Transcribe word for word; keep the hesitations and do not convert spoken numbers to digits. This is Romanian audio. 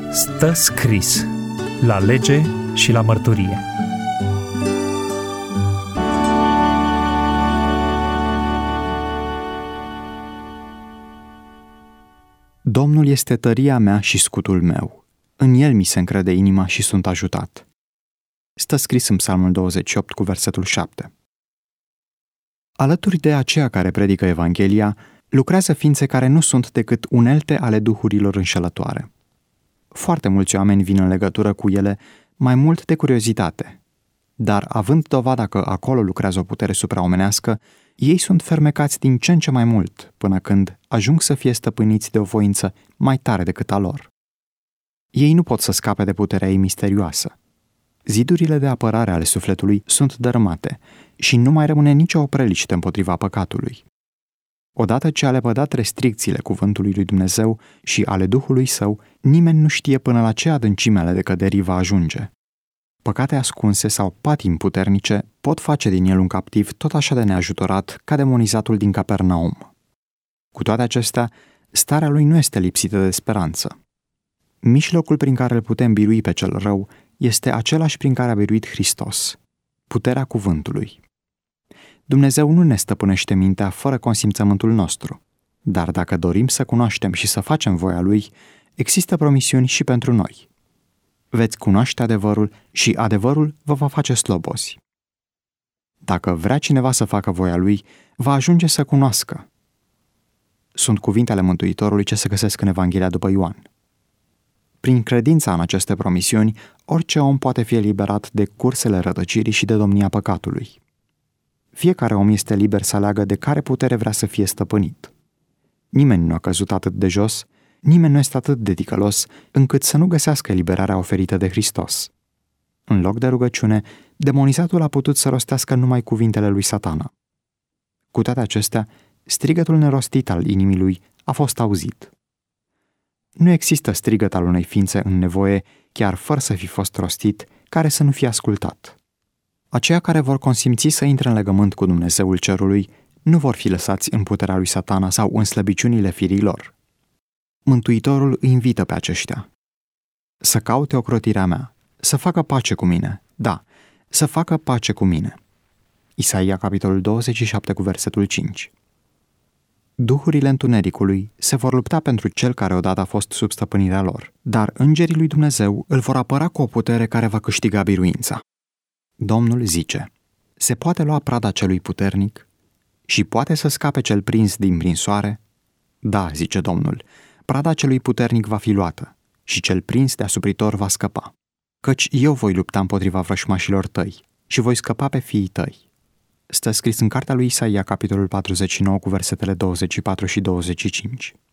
Stă scris la lege și la mărturie. Domnul este tăria mea și scutul meu. În el mi se încrede inima și sunt ajutat. Stă scris în Psalmul douăzeci și opt cu versetul șapte. Alături de aceia care predică Evanghelia, lucrează ființe care nu sunt decât unelte ale duhurilor înșelătoare. Foarte mulți oameni vin în legătură cu ele mai mult de curiozitate, dar având dovada că acolo lucrează o putere supraomenească, ei sunt fermecați din ce în ce mai mult, până când ajung să fie stăpâniți de o voință mai tare decât a lor. Ei nu pot să scape de puterea ei misterioasă. Zidurile de apărare ale sufletului sunt dărâmate și nu mai rămâne nicio opreliște împotriva păcatului. Odată ce a lepădat restricțiile cuvântului lui Dumnezeu și ale Duhului Său, nimeni nu știe până la ce adâncime ale decăderii va ajunge. Păcate ascunse sau patimi puternice pot face din el un captiv tot așa de neajutorat ca demonizatul din Capernaum. Cu toate acestea, starea lui nu este lipsită de speranță. Mijlocul prin care îl putem birui pe cel rău este același prin care a biruit Hristos, puterea cuvântului. Dumnezeu nu ne stăpânește mintea fără consimțământul nostru, dar dacă dorim să cunoaștem și să facem voia Lui, există promisiuni și pentru noi. Veți cunoaște adevărul și adevărul vă va face slobozi. Dacă vrea cineva să facă voia Lui, va ajunge să cunoască. Sunt cuvintele Mântuitorului ce se găsesc în Evanghelia după Ioan. Prin credința în aceste promisiuni, orice om poate fi eliberat de cursele rătăcirii și de domnia păcatului. Fiecare om este liber să aleagă de care putere vrea să fie stăpânit. Nimeni nu a căzut atât de jos, nimeni nu este atât de ticălos încât să nu găsească eliberarea oferită de Hristos. În loc de rugăciune, demonizatul a putut să rostească numai cuvintele lui Satana. Cu toate acestea, strigătul nerostit al inimii lui a fost auzit. Nu există strigăt al unei ființe în nevoie, chiar fără să fi fost rostit, care să nu fie ascultat. Aceia care vor consimți să intre în legământ cu Dumnezeul cerului nu vor fi lăsați în puterea lui Satana sau în slăbiciunile firilor. Mântuitorul îi invită pe aceștia să caute ocrotirea mea, să facă pace cu mine, da, să facă pace cu mine. Isaia, capitolul douăzeci și șapte, cu versetul cinci. Duhurile întunericului se vor lupta pentru cel care odată a fost sub stăpânirea lor, dar îngerii lui Dumnezeu îl vor apăra cu o putere care va câștiga biruința. Domnul zice: se poate lua prada celui puternic și poate să scape cel prins din prinsoare? Da, zice Domnul, prada celui puternic va fi luată și cel prins de asupritor va scăpa. Căci eu voi lupta împotriva vrășmașilor tăi și voi scăpa pe fiii tăi. Stă scris în cartea lui Isaia, capitolul patruzeci și nouă, cu versetele douăzeci și patru și douăzeci și cinci.